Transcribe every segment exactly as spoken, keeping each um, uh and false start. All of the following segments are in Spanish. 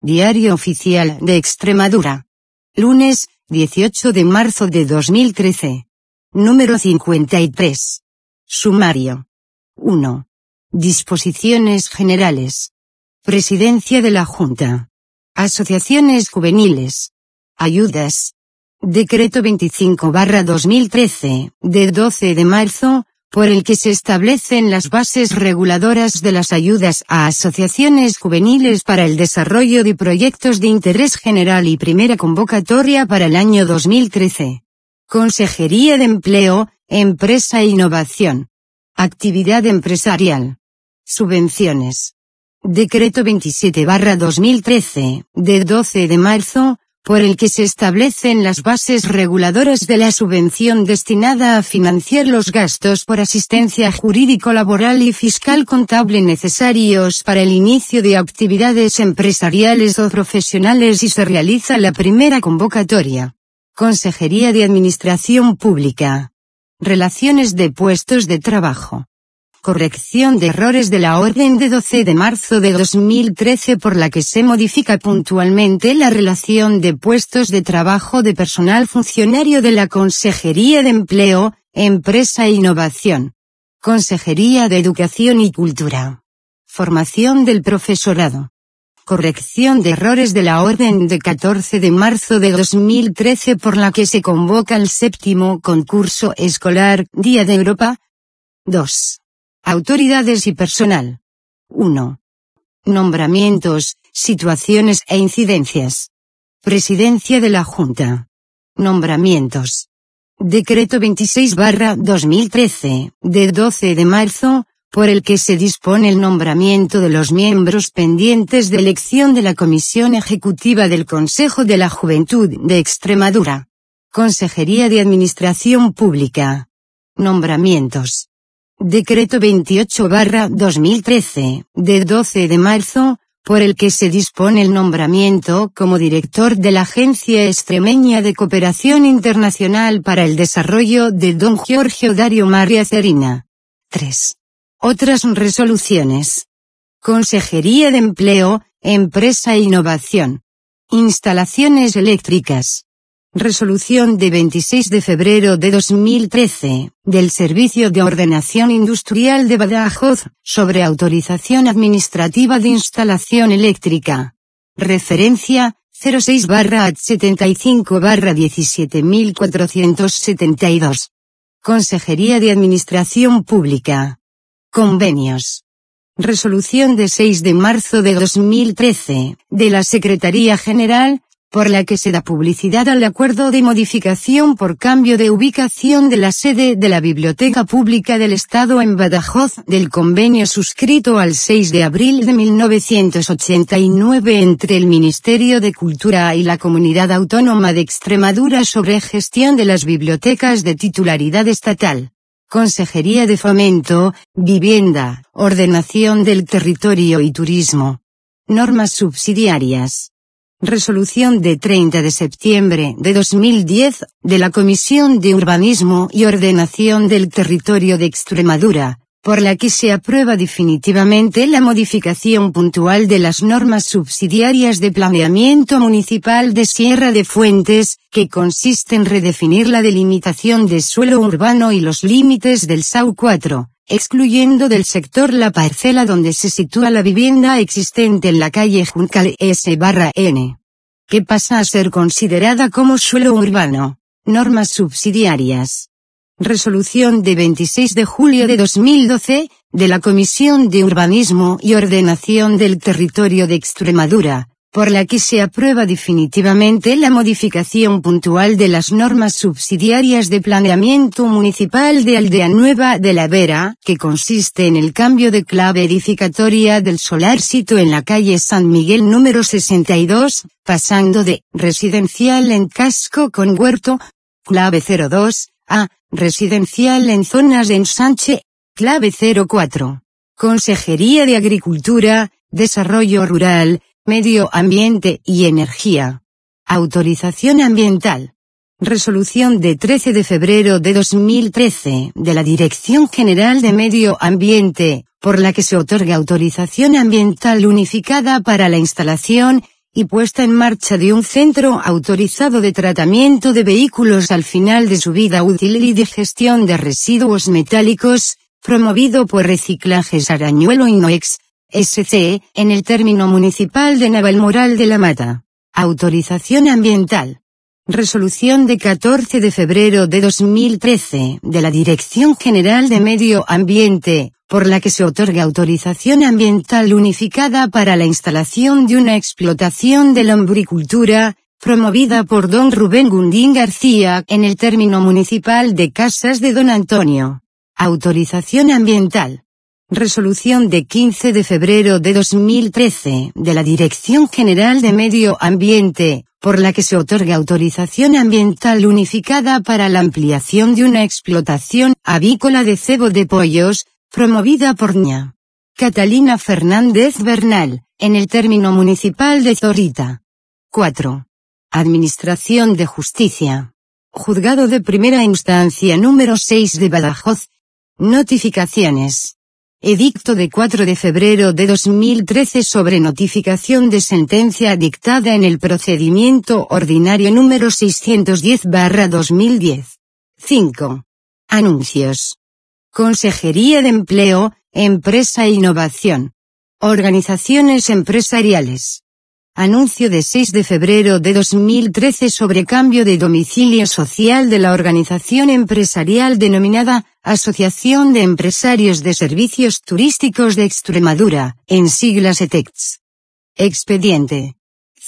Diario Oficial de Extremadura. Lunes, dieciocho de marzo de dos mil trece. Número cincuenta y tres. Sumario. uno. Disposiciones generales. Presidencia de la Junta. Asociaciones juveniles. Ayudas. Decreto veinticinco barra dos mil trece, de doce de marzo, por el que se establecen las bases reguladoras de las ayudas a asociaciones juveniles para el desarrollo de proyectos de interés general y primera convocatoria para el año dos mil trece. Consejería de Empleo, Empresa e Innovación. Actividad empresarial. Subvenciones. Decreto veintisiete barra dos mil trece, de doce de marzo, por el que se establecen las bases reguladoras de la subvención destinada a financiar los gastos por asistencia jurídico-laboral y fiscal-contable necesarios para el inicio de actividades empresariales o profesionales y se realiza la primera convocatoria. Consejería de Administración Pública. Relaciones de puestos de trabajo. Corrección de errores de la orden de doce de marzo de dos mil trece por la que se modifica puntualmente la relación de puestos de trabajo de personal funcionario de la Consejería de Empleo, Empresa e Innovación. Consejería de Educación y Cultura. Formación del profesorado. Corrección de errores de la orden de catorce de marzo de dos mil trece por la que se convoca el séptimo concurso escolar Día de Europa. dos. Autoridades y personal. uno. Nombramientos, situaciones e incidencias. Presidencia de la Junta. Nombramientos. Decreto veintiséis barra dos mil trece, de doce de marzo, por el que se dispone el nombramiento de los miembros pendientes de elección de la Comisión Ejecutiva del Consejo de la Juventud de Extremadura. Consejería de Administración Pública. Nombramientos. Decreto veintiocho barra dos mil trece, de doce de marzo, por el que se dispone el nombramiento como director de la Agencia Extremeña de Cooperación Internacional para el Desarrollo de don Giorgio Dario Maria Cerina. tres. Otras resoluciones. Consejería de Empleo, Empresa e Innovación. Instalaciones eléctricas. Resolución de veintiséis de febrero de dos mil trece, del Servicio de Ordenación Industrial de Badajoz, sobre autorización administrativa de instalación eléctrica. Referencia, cero seis barra setenta y cinco barra diecisiete mil cuatrocientos setenta y dos. Consejería de Administración Pública. Convenios. Resolución de seis de marzo de dos mil trece, de la Secretaría General, por la que se da publicidad al acuerdo de modificación por cambio de ubicación de la sede de la Biblioteca Pública del Estado en Badajoz del convenio suscrito al seis de abril de mil novecientos ochenta y nueve entre el Ministerio de Cultura y la Comunidad Autónoma de Extremadura sobre gestión de las bibliotecas de titularidad estatal. Consejería de Fomento, Vivienda, Ordenación del Territorio y Turismo. Normas subsidiarias. Resolución de treinta de septiembre de dos mil diez, de la Comisión de Urbanismo y Ordenación del Territorio de Extremadura, por la que se aprueba definitivamente la modificación puntual de las normas subsidiarias de planeamiento municipal de Sierra de Fuentes, que consiste en redefinir la delimitación de suelo urbano y los límites del S A U cuatro, excluyendo del sector la parcela donde se sitúa la vivienda existente en la calle Juncal S/N, que pasa a ser considerada como suelo urbano. Normas subsidiarias. Resolución de veintiséis de julio de dos mil doce, de la Comisión de Urbanismo y Ordenación del Territorio de Extremadura, por la que se aprueba definitivamente la modificación puntual de las normas subsidiarias de planeamiento municipal de Aldea Nueva de la Vera, que consiste en el cambio de clave edificatoria del solar sito en la calle San Miguel número sesenta y dos, pasando de residencial en casco con huerto, clave cero dos, a residencial en zonas de ensanche, clave cero cuatro. Consejería de Agricultura, Desarrollo Rural, Medio Ambiente y Energía. Autorización ambiental. Resolución de trece de febrero de dos mil trece, de la Dirección General de Medio Ambiente, por la que se otorga autorización ambiental unificada para la instalación, y puesta en marcha de un centro autorizado de tratamiento de vehículos al final de su vida útil y de gestión de residuos metálicos, promovido por Reciclajes Arañuelo Innoex, S C, en el término municipal de Navalmoral de la Mata. Autorización ambiental. Resolución de catorce de febrero de dos mil trece, de la Dirección General de Medio Ambiente, por la que se otorga autorización ambiental unificada para la instalación de una explotación de la lombricultura, promovida por don Rubén Gundín García, en el término municipal de Casas de Don Antonio. Autorización ambiental. Resolución de quince de febrero de dos mil trece, de la Dirección General de Medio Ambiente, por la que se otorga autorización ambiental unificada para la ampliación de una explotación avícola de cebo de pollos, promovida por ña Catalina Fernández Bernal, en el término municipal de Zorrita. cuatro. Administración de Justicia. Juzgado de Primera Instancia número seis de Badajoz. Notificaciones. Edicto de cuatro de febrero de dos mil trece sobre notificación de sentencia dictada en el procedimiento ordinario número seiscientos diez barra dos mil diez. cinco. Anuncios. Consejería de Empleo, Empresa e Innovación. Organizaciones empresariales. Anuncio de seis de febrero de dos mil trece sobre cambio de domicilio social de la organización empresarial denominada Asociación de Empresarios de Servicios Turísticos de Extremadura, en siglas E T E X. Expediente.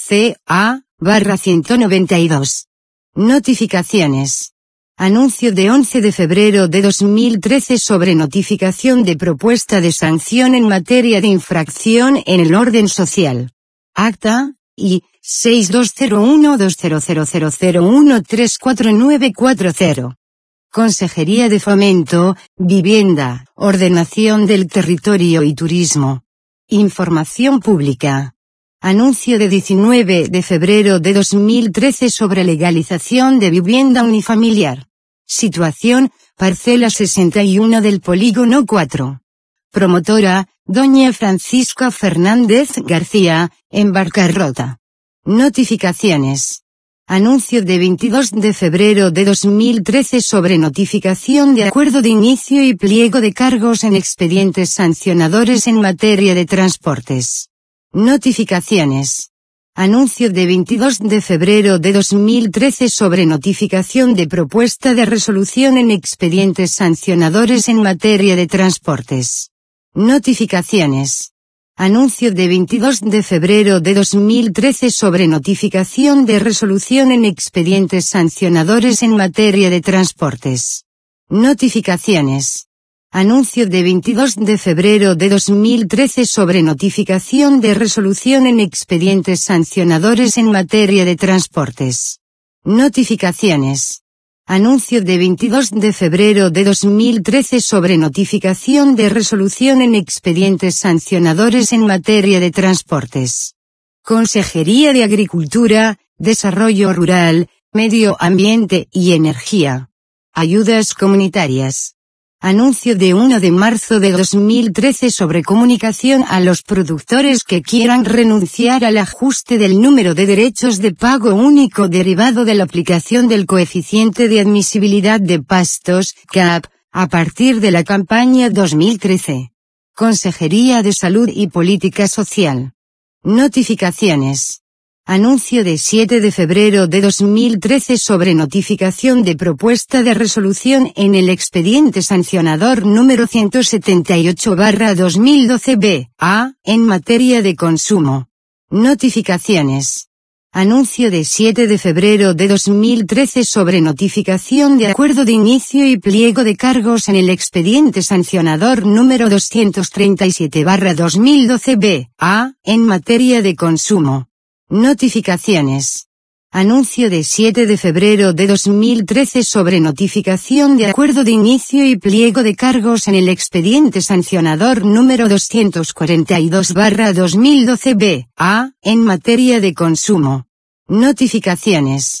C A, barra ciento noventa y dos. Notificaciones. Anuncio de once de febrero de dos mil trece sobre notificación de propuesta de sanción en materia de infracción en el orden social. Acta, I, seis dos cero uno dos cero cero cero cero uno tres cuatro nueve cuatro cero. Consejería de Fomento, Vivienda, Ordenación del Territorio y Turismo. Información pública. Anuncio de diecinueve de febrero de dos mil trece sobre legalización de vivienda unifamiliar. Situación, parcela sesenta y uno del polígono cuatro. Promotora, doña Francisca Fernández García, en Barcarrota. Notificaciones. Anuncio de veintidós de febrero de dos mil trece sobre notificación de acuerdo de inicio y pliego de cargos en expedientes sancionadores en materia de transportes. Notificaciones. Anuncio de veintidós de febrero de dos mil trece sobre notificación de propuesta de resolución en expedientes sancionadores en materia de transportes. Notificaciones. Anuncio de veintidós de febrero de dos mil trece sobre notificación de resolución en expedientes sancionadores en materia de transportes. Notificaciones. Anuncio de veintidós de febrero de dos mil trece sobre notificación de resolución en expedientes sancionadores en materia de transportes. Notificaciones. Anuncio de veintidós de febrero de dos mil trece sobre notificación de resolución en expedientes sancionadores en materia de transportes. Consejería de Agricultura, Desarrollo Rural, Medio Ambiente y Energía. Ayudas comunitarias. Anuncio de uno de marzo de dos mil trece sobre comunicación a los productores que quieran renunciar al ajuste del número de derechos de pago único derivado de la aplicación del coeficiente de admisibilidad de pastos, C A P, a partir de la campaña dos mil trece. Consejería de Salud y Política Social. Notificaciones. Anuncio de siete de febrero de dos mil trece sobre notificación de propuesta de resolución en el expediente sancionador número ciento setenta y ocho barra dos mil doce B, A, en materia de consumo. Notificaciones. Anuncio de siete de febrero de dos mil trece sobre notificación de acuerdo de inicio y pliego de cargos en el expediente sancionador número doscientos treinta y siete barra dos mil doce B, A, en materia de consumo. Notificaciones. Anuncio de siete de febrero de dos mil trece sobre notificación de acuerdo de inicio y pliego de cargos en el expediente sancionador número doscientos cuarenta y dos barra dos mil doce B, A, en materia de consumo. Notificaciones.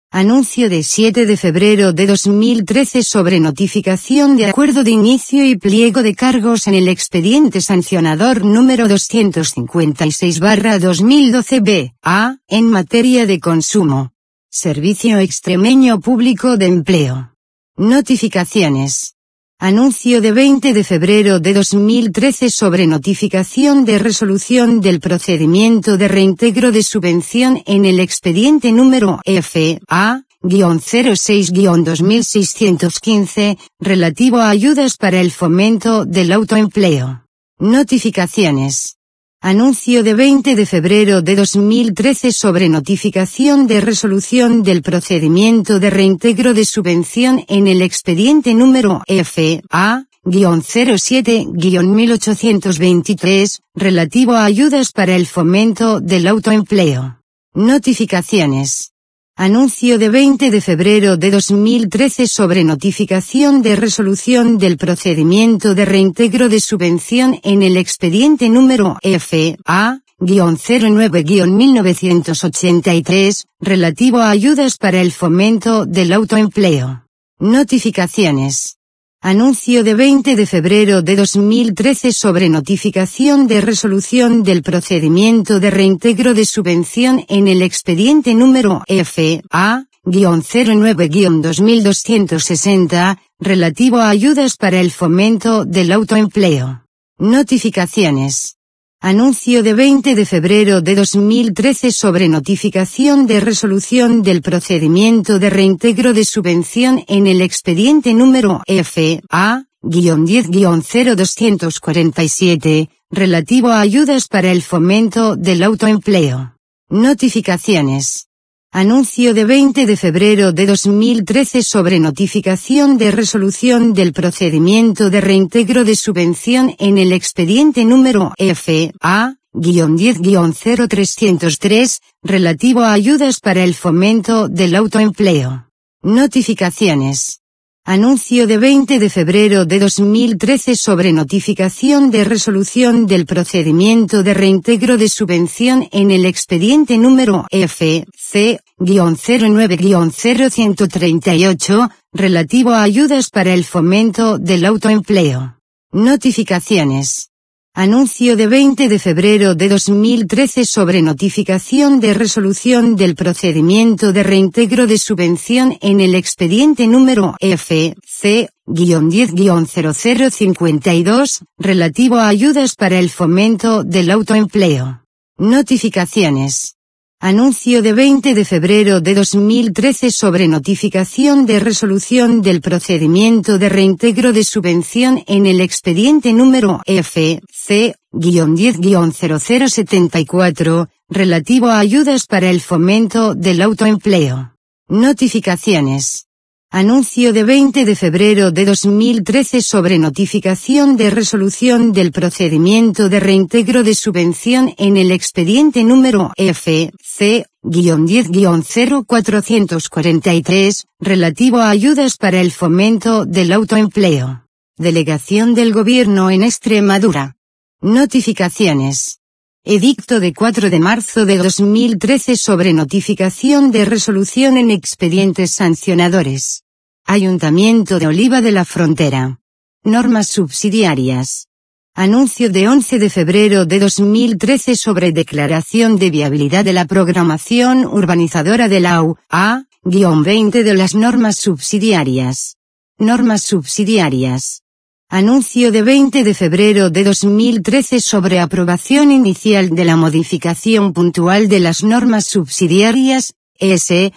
Anuncio de siete de febrero de dos mil trece sobre notificación de acuerdo de inicio y pliego de cargos en el expediente sancionador número doscientos cincuenta y seis barra dos mil doce B A, en materia de consumo. Servicio Extremeño Público de Empleo. Notificaciones. Anuncio de veinte de febrero de dos mil trece sobre notificación de resolución del procedimiento de reintegro de subvención en el expediente número F A cero seis dos mil seiscientos quince, relativo a ayudas para el fomento del autoempleo. Notificaciones. Anuncio de veinte de febrero de dos mil trece sobre notificación de resolución del procedimiento de reintegro de subvención en el expediente número F A cero siete mil ochocientos veintitrés, relativo a ayudas para el fomento del autoempleo. Notificaciones. Anuncio de veinte de febrero de dos mil trece sobre notificación de resolución del procedimiento de reintegro de subvención en el expediente número F A cero nueve mil novecientos ochenta y tres, relativo a ayudas para el fomento del autoempleo. Notificaciones. Anuncio de veinte de febrero de dos mil trece sobre notificación de resolución del procedimiento de reintegro de subvención en el expediente número F A cero nueve dos mil doscientos sesenta, relativo a ayudas para el fomento del autoempleo. Notificaciones. Anuncio de veinte de febrero de dos mil trece sobre notificación de resolución del procedimiento de reintegro de subvención en el expediente número F A diez cero doscientos cuarenta y siete, relativo a ayudas para el fomento del autoempleo. Notificaciones. Anuncio de veinte de febrero de dos mil trece sobre notificación de resolución del procedimiento de reintegro de subvención en el expediente número F A diez cero trescientos tres, relativo a ayudas para el fomento del autoempleo. Notificaciones. Anuncio de veinte de febrero de dos mil trece sobre notificación de resolución del procedimiento de reintegro de subvención en el expediente número F C cero nueve cero ciento treinta y ocho, relativo a ayudas para el fomento del autoempleo. Notificaciones. Anuncio de veinte de febrero de dos mil trece sobre notificación de resolución del procedimiento de reintegro de subvención en el expediente número F C diez cero cero cincuenta y dos, relativo a ayudas para el fomento del autoempleo. Notificaciones. Anuncio de veinte de febrero de dos mil trece sobre notificación de resolución del procedimiento de reintegro de subvención en el expediente número F C diez cero cero setenta y cuatro, relativo a ayudas para el fomento del autoempleo. Notificaciones. Anuncio de veinte de febrero de dos mil trece sobre notificación de resolución del procedimiento de reintegro de subvención en el expediente número F C diez cero cuatrocientos cuarenta y tres, relativo a ayudas para el fomento del autoempleo. Delegación del Gobierno en Extremadura. Notificaciones. Edicto de cuatro de marzo de dos mil trece sobre notificación de resolución en expedientes sancionadores. Ayuntamiento de Oliva de la Frontera. Normas subsidiarias. Anuncio de once de febrero de dos mil trece sobre declaración de viabilidad de la programación urbanizadora de la U A veinte de las normas subsidiarias. Normas subsidiarias. Anuncio de veinte de febrero de dos mil trece sobre aprobación inicial de la modificación puntual de las normas subsidiarias, S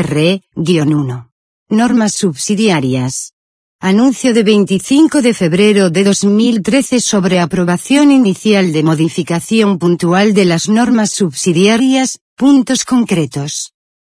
R uno. Normas subsidiarias. Anuncio de veinticinco de febrero de dos mil trece sobre aprobación inicial de modificación puntual de las normas subsidiarias, puntos concretos.